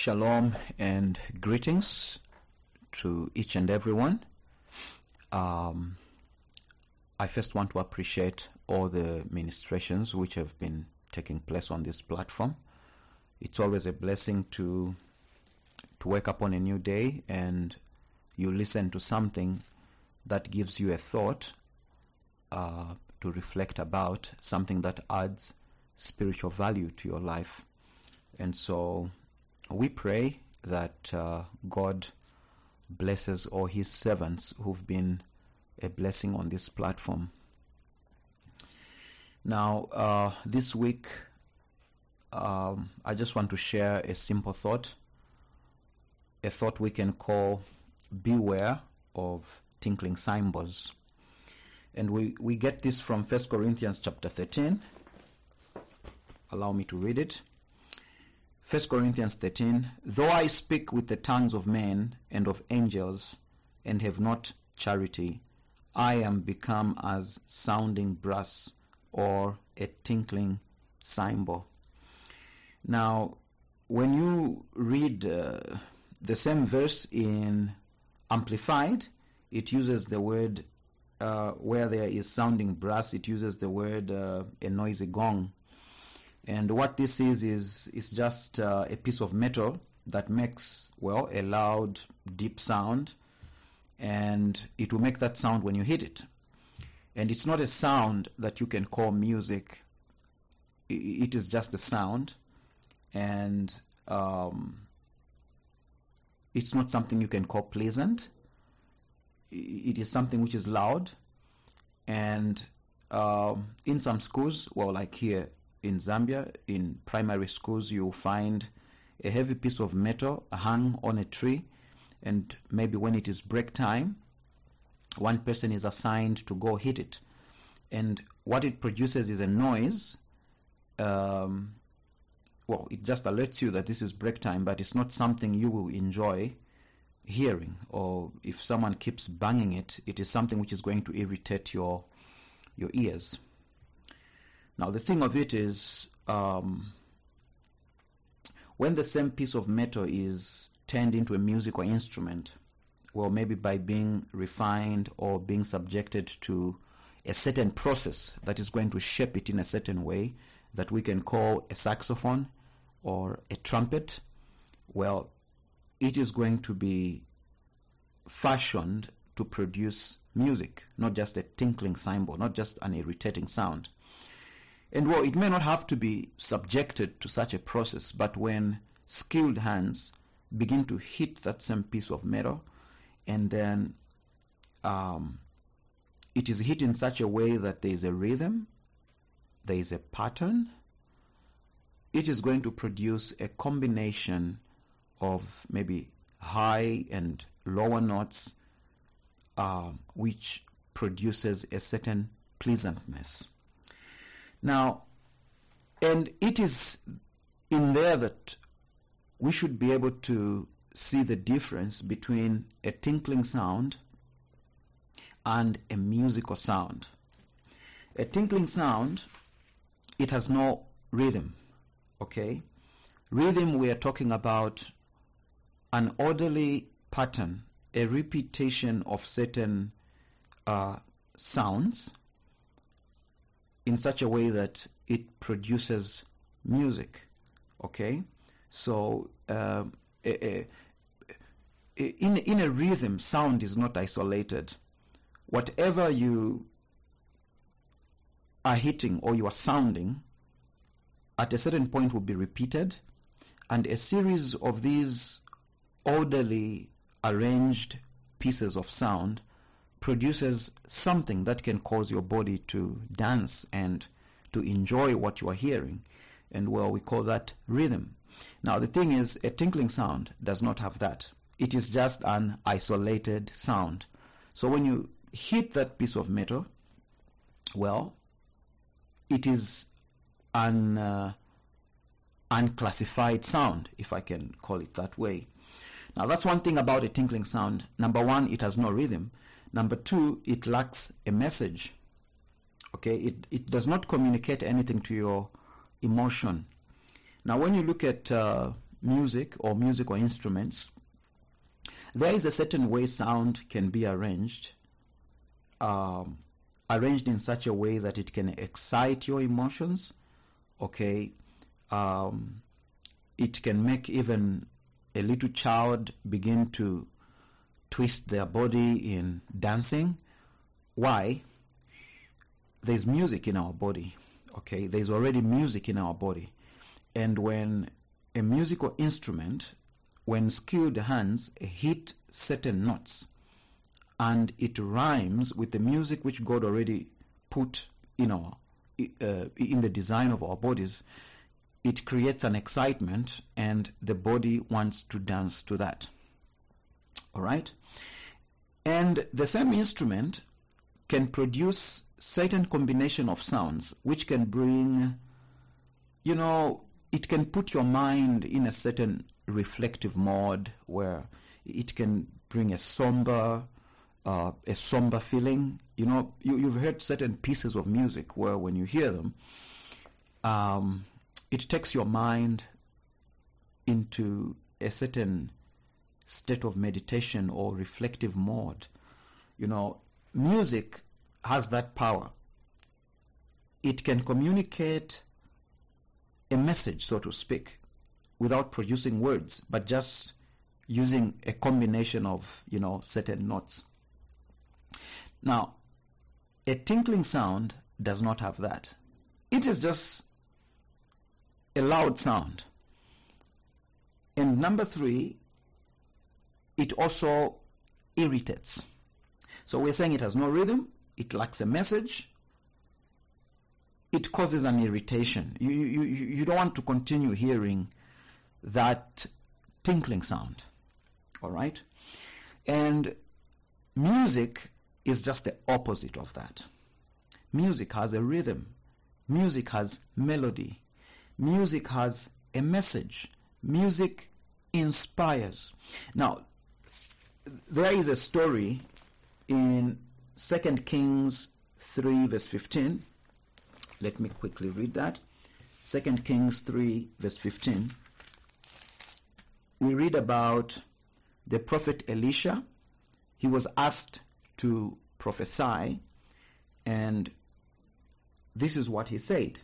Shalom and greetings to each and everyone. I first want to appreciate all the ministrations which have been taking place on this platform. It's always a blessing to wake up on a new day and you listen to something that gives you a thought to reflect about, something that adds spiritual value to your life. And so we pray that God blesses all his servants who've been a blessing on this platform. Now, this week, I just want to share a simple thought, a thought we can call beware of tinkling cymbals. And we get this from 1 Corinthians chapter 13. Allow me to read it. 1 Corinthians 13, though I speak with the tongues of men and of angels and have not charity, I am become as sounding brass or a tinkling cymbal. Now, when you read the same verse in Amplified, it uses the word, where there is sounding brass, it uses the word a noisy gong. And what this is just a piece of metal that makes, well, a loud, deep sound. And it will make that sound when you hit it. And it's not a sound that you can call music. It is just a sound. And it's not something you can call pleasant. It is something which is loud. And in some schools, well, like here, in Zambia, in primary schools, you'll find a heavy piece of metal hung on a tree, and maybe when it is break time, one person is assigned to go hit it. And what it produces is a noise. Well, it just alerts you that this is break time, but it's not something you will enjoy hearing. Or if someone keeps banging it, it is something which is going to irritate your ears. Now, the thing of it is, when the same piece of metal is turned into a musical instrument, well, maybe by being refined or being subjected to a certain process that is going to shape it in a certain way that we can call a saxophone or a trumpet, well, it is going to be fashioned to produce music, not just a tinkling cymbal, not just an irritating sound. And well, it may not have to be subjected to such a process, but when skilled hands begin to hit that same piece of metal, and then it is hit in such a way that there is a rhythm, there is a pattern, it is going to produce a combination of maybe high and lower notes, which produces a certain pleasantness. Now, and it is in there that we should be able to see the difference between a tinkling sound and a musical sound. A tinkling sound, it has no rhythm, okay? Rhythm, we are talking about an orderly pattern, a repetition of certain sounds in such a way that it produces music, okay? So in a rhythm, sound is not isolated. Whatever you are hitting or you are sounding, at a certain point will be repeated, and a series of these orderly arranged pieces of sound produces something that can cause your body to dance and to enjoy what you are hearing. And well, we call that rhythm. Now, the thing is, a tinkling sound does not have that. It is just an isolated sound. So when you hit that piece of metal, well, it is an unclassified sound, if I can call it that way. Now, that's one thing about a tinkling sound. Number one, it has no rhythm. Number two, it lacks a message. Okay, it does not communicate anything to your emotion. Now, when you look at music or musical instruments, there is a certain way sound can be arranged in such a way that it can excite your emotions, okay? It can make even a little child begin to twist their body in dancing. Why? There's music in our body, okay? There's already music in our body. And when a musical instrument, when skilled hands hit certain notes, and it rhymes with the music which God already put in the design of our bodies, it creates an excitement, and the body wants to dance to that. All right? And the same instrument can produce certain combination of sounds which can bring, it can put your mind in a certain reflective mode where it can bring a somber feeling. You've heard certain pieces of music where when you hear them, it takes your mind into a certain state of meditation or reflective mode. Music has that power. It can communicate a message, so to speak, without producing words, but just using a combination of, certain notes. Now, a tinkling sound does not have that. It is just a loud sound. And number 3, it also irritates. So we're saying it has no rhythm, it lacks a message, it causes an irritation. You don't want to continue hearing that tinkling sound. All right? And music is just the opposite of that. Music has a rhythm. Music has melody. Music has a message. Music inspires. Now, there is a story in 2 Kings 3 verse 15. Let me quickly read that. 2 Kings 3 verse 15. We read about the prophet Elisha. He was asked to prophesy, and this is what he said.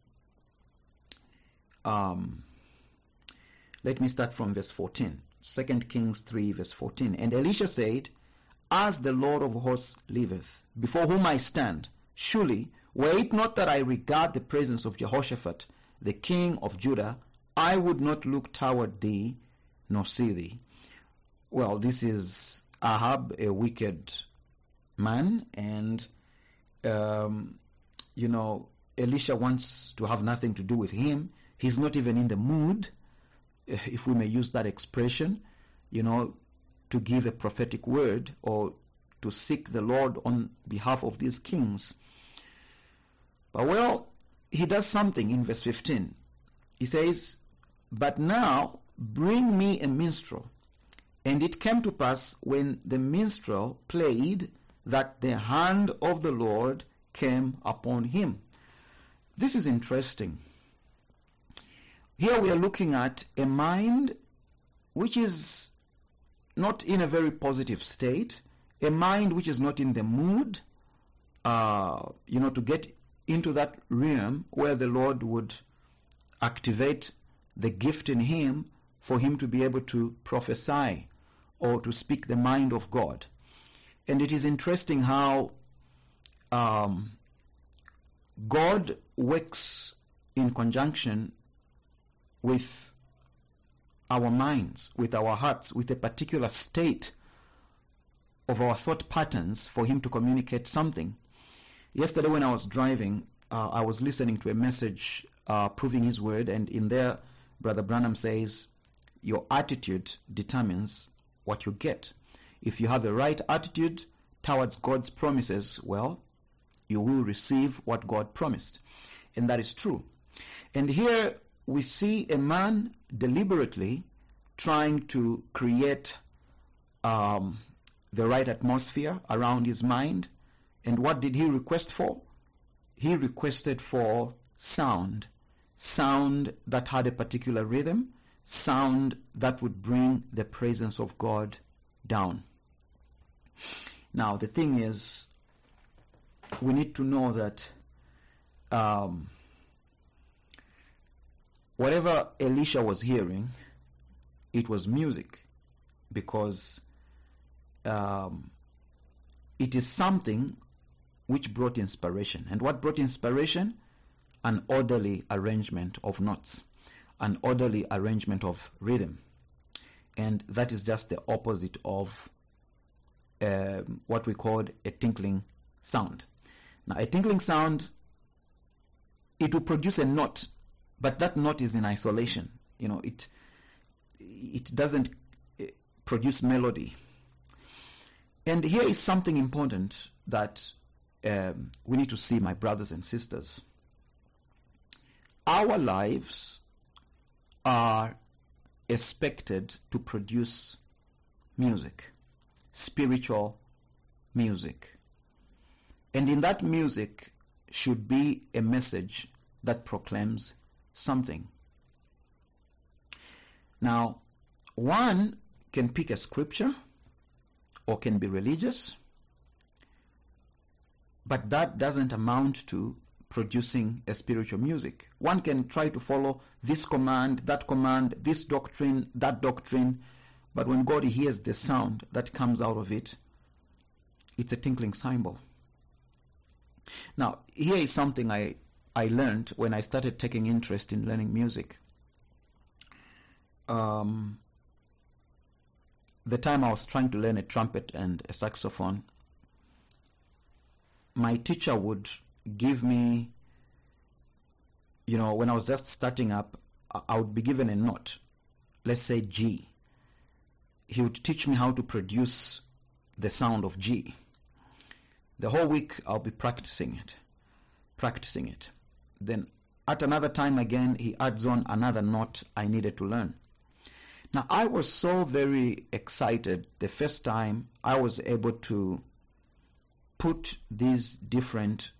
Let me start from verse 14. 2 Kings 3 verse 14. And Elisha said, As the Lord of hosts liveth, before whom I stand, surely, were it not that I regard the presence of Jehoshaphat, the king of Judah, I would not look toward thee, nor see thee. Well, this is Ahab, a wicked man, and Elisha wants to have nothing to do with him. He's not even in the mood, if we may use that expression, to give a prophetic word or to seek the Lord on behalf of these kings. But he does something in verse 15. He says, But now bring me a minstrel. And it came to pass when the minstrel played that the hand of the Lord came upon him. This is interesting. Here we are looking at a mind which is not in a very positive state, a mind which is not in the mood, to get into that realm where the Lord would activate the gift in him for him to be able to prophesy or to speak the mind of God. And it is interesting how God works in conjunction with our minds, with our hearts, with a particular state of our thought patterns for him to communicate something. Yesterday when I was driving, I was listening to a message proving his word, and in there, Brother Branham says, your attitude determines what you get. If you have the right attitude towards God's promises, you will receive what God promised. And that is true. And here we see a man deliberately trying to create the right atmosphere around his mind. And what did he request for? He requested for sound that had a particular rhythm, sound that would bring the presence of God down. Now, the thing is, we need to know that whatever Elisha was hearing, it was music, because it is something which brought inspiration. And what brought inspiration? An orderly arrangement of notes, an orderly arrangement of rhythm. And that is just the opposite of what we called a tinkling sound. Now, a tinkling sound, it will produce a note, but that note is in isolation. You know, it doesn't produce melody. And here is something important that we need to see, my brothers and sisters. Our lives are expected to produce music, spiritual music. And in that music should be a message that proclaims something. Now, one can pick a scripture or can be religious, but that doesn't amount to producing a spiritual music. One can try to follow this command, this doctrine, that doctrine, but when God hears the sound that comes out of it, it's a tinkling cymbal. Now, here is something I learned when I started taking interest in learning music. The time I was trying to learn a trumpet and a saxophone, my teacher would give me, when I was just starting up, I would be given a note, let's say G. He would teach me how to produce the sound of G. The whole week I'll be practicing it. Then at another time again, he adds on another note I needed to learn. Now, I was so very excited the first time I was able to put these different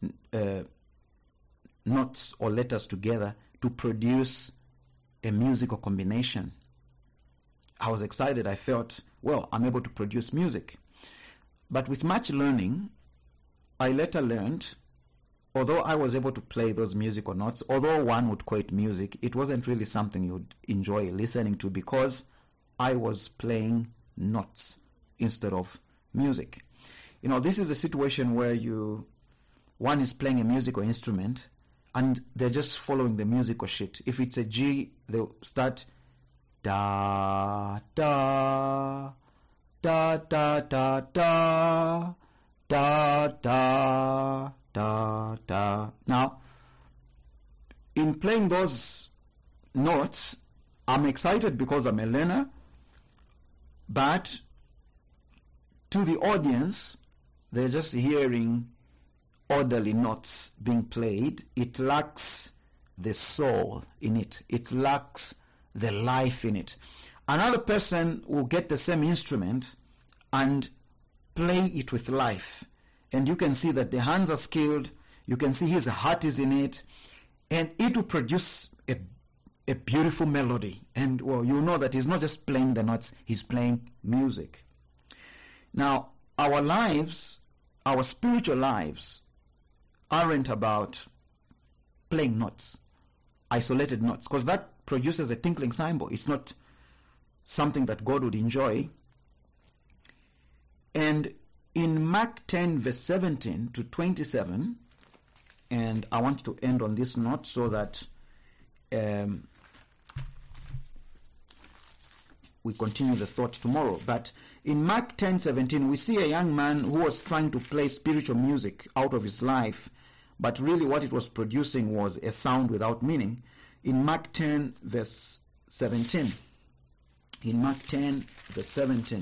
notes or letters together to produce a musical combination. I was excited. I felt, well, I'm able to produce music. But with much learning, I later learned, although I was able to play those musical notes, although one would call it music, it wasn't really something you would enjoy listening to because I was playing notes instead of music. This is a situation where one is playing a musical instrument and they're just following the musical sheet. If it's a G, they'll start da, da, da, da, da, da, da, da, da, da. Now, in playing those notes, I'm excited because I'm a learner, but to the audience, they're just hearing orderly notes being played. It lacks the soul in it. It lacks the life in it. Another person will get the same instrument and play it with life. And you can see that the hands are skilled. You can see his heart is in it. And it will produce a beautiful melody. And, well, you know that he's not just playing the notes, he's playing music. Now, our lives, our spiritual lives, aren't about playing notes, isolated notes, because that produces a tinkling cymbal. It's not something that God would enjoy. And in Mark 10, verse 17 to 27, and I want to end on this note so that we continue the thought tomorrow. But in Mark 10:17, we see a young man who was trying to play spiritual music out of his life, but really what it was producing was a sound without meaning. In Mark 10, verse 17. In Mark 10, verse 17.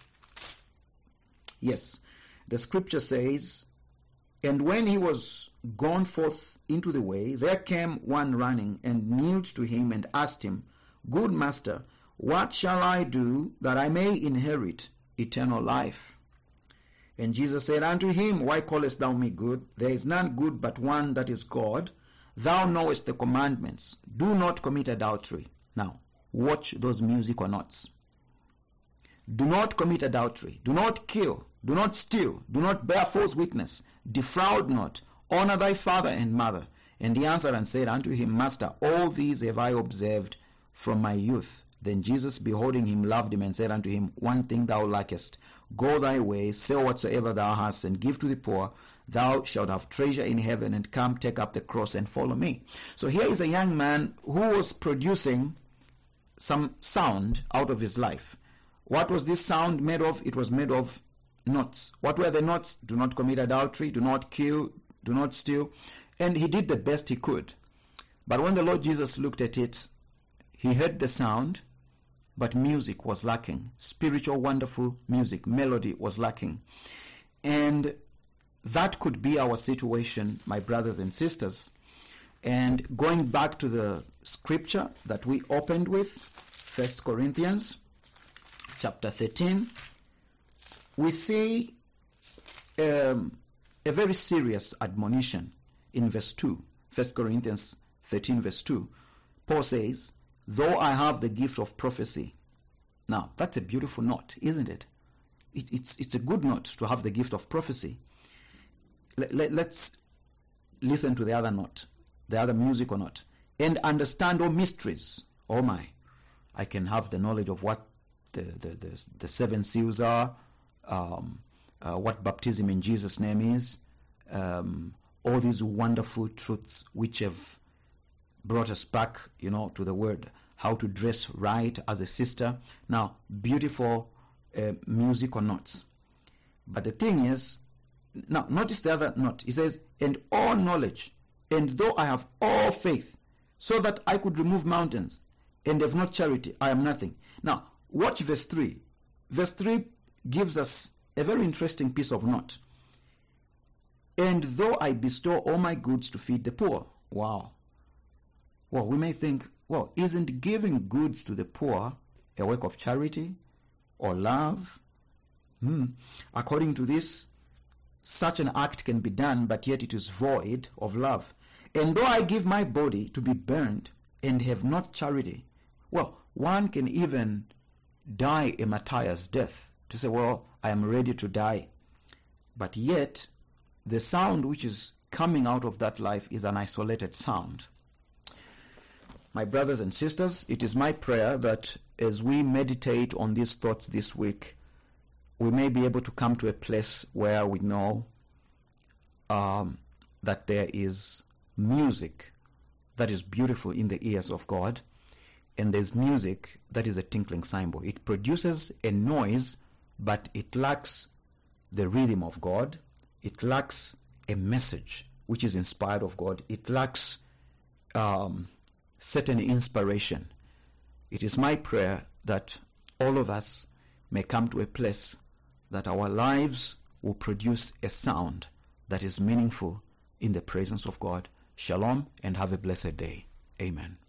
Yes, the scripture says, "And when he was gone forth into the way, there came one running and kneeled to him and asked him, 'Good master, what shall I do that I may inherit eternal life?' And Jesus said unto him, Why callest thou me good? There is none good but one, that is God. Thou knowest the commandments. Do not commit adultery." Now, watch those musical notes. Do not commit adultery. Do not kill. Do not steal. Do not bear false witness. Defraud not. Honor thy father and mother. And he answered and said unto him, Master, all these have I observed from my youth. Then Jesus, beholding him, loved him, and said unto him, One thing thou lackest. Go thy way, sell whatsoever thou hast, and give to the poor. Thou shalt have treasure in heaven, and come, take up the cross, and follow me. So here is a young man who was producing some sound out of his life. What was this sound made of? It was made of notes. What were the notes? Do not commit adultery, do not kill, do not steal. And he did the best he could. But when the Lord Jesus looked at it, he heard the sound, but music was lacking. Spiritual, wonderful music, melody was lacking. And that could be our situation, my brothers and sisters. And going back to the scripture that we opened with, 1 Corinthians chapter 13, we see a very serious admonition in verse 2. 1 Corinthians 13 verse 2. Paul says, though I have the gift of prophecy. Now, that's a beautiful note, isn't it? It's a good note to have the gift of prophecy. Let's listen to the other note, the other musical note. And understand all mysteries. Oh my, I can have the knowledge of what the seven seals are, what baptism in Jesus' name is, all these wonderful truths which have brought us back, to the word, how to dress right as a sister. Now, beautiful musical notes. But the thing is, now notice the other note. It says, and all knowledge, and though I have all faith, so that I could remove mountains, and have not charity, I am nothing. Now, watch verse 3. Verse 3 gives us a very interesting piece of note. And though I bestow all my goods to feed the poor. Wow. Well, we may think, well, isn't giving goods to the poor a work of charity or love? According to this, such an act can be done, but yet it is void of love. And though I give my body to be burned and have not charity, well, one can even die a martyr's death to say, well, I am ready to die. But yet, the sound which is coming out of that life is an isolated sound. My brothers and sisters, it is my prayer that as we meditate on these thoughts this week, we may be able to come to a place where we know that there is music that is beautiful in the ears of God, and there's music that is a tinkling cymbal. It produces a noise, but it lacks the rhythm of God. It lacks a message which is inspired of God. It lacks certain inspiration. It is my prayer that all of us may come to a place that our lives will produce a sound that is meaningful in the presence of God. Shalom, and have a blessed day. Amen.